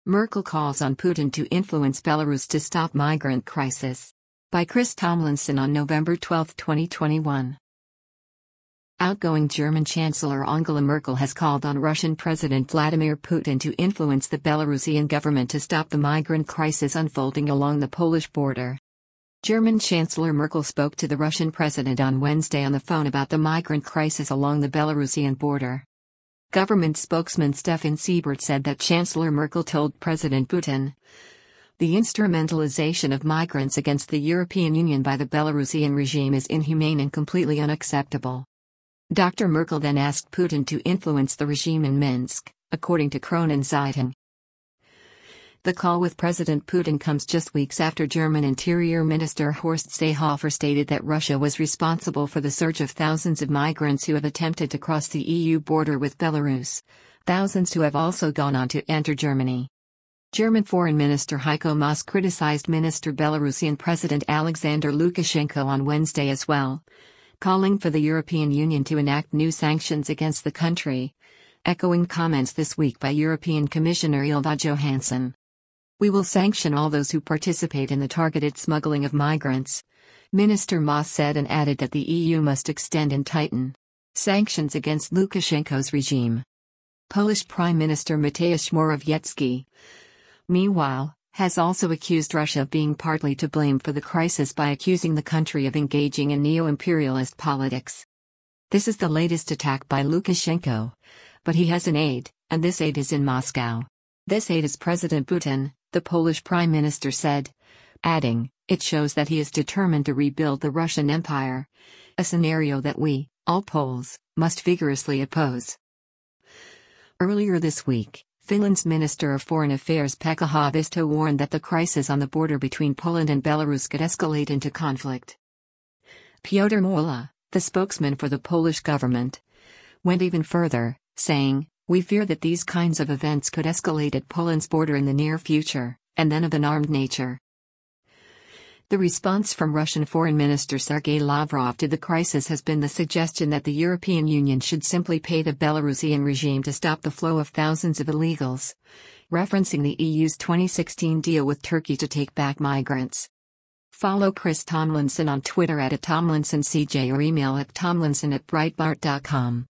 Merkel calls on Putin to influence Belarus to stop migrant crisis. By Chris Tomlinson on November 12, 2021. Outgoing German Chancellor Angela Merkel has called on Russian President Vladimir Putin to influence the Belarusian government to stop the migrant crisis unfolding along the Polish border. German Chancellor Merkel spoke to the Russian president on Wednesday on the phone about the migrant crisis along the Belarusian border. Government spokesman Stefan Seibert said that Chancellor Merkel told President Putin, "The instrumentalization of migrants against the European Union by the Belarusian regime is inhumane and completely unacceptable." Dr. Merkel then asked Putin to influence the regime in Minsk, according to Kronenzeitung. The call with President Putin comes just weeks after German Interior Minister Horst Seehofer stated that Russia was responsible for the surge of thousands of migrants who have attempted to cross the EU border with Belarus, thousands who have also gone on to enter Germany. German Foreign Minister Heiko Maas criticized Belarusian President Alexander Lukashenko on Wednesday as well, calling for the European Union to enact new sanctions against the country, echoing comments this week by European Commissioner Ylva Johansson. "We will sanction all those who participate in the targeted smuggling of migrants," Minister Maas said, and added that the EU must extend and tighten sanctions against Lukashenko's regime. Polish Prime Minister Mateusz Morawiecki, meanwhile, has also accused Russia of being partly to blame for the crisis by accusing the country of engaging in neo-imperialist politics. "This is the latest attack by Lukashenko. But he has an aide, and this aide is in Moscow. This aide is President Putin," the Polish Prime Minister said, adding, "It shows that he is determined to rebuild the Russian Empire, a scenario that we, all Poles, must vigorously oppose." Earlier this week, Finland's Minister of Foreign Affairs Pekka Haavisto warned that the crisis on the border between Poland and Belarus could escalate into conflict. Piotr Mola, the spokesman for the Polish government, went even further, saying, "We fear that these kinds of events could escalate at Poland's border in the near future, and then of an armed nature." The response from Russian Foreign Minister Sergei Lavrov to the crisis has been the suggestion that the European Union should simply pay the Belarusian regime to stop the flow of thousands of illegals, referencing the EU's 2016 deal with Turkey to take back migrants. Follow Chris Tomlinson on Twitter @TomlinsonCJ or email at tomlinson@breitbart.com.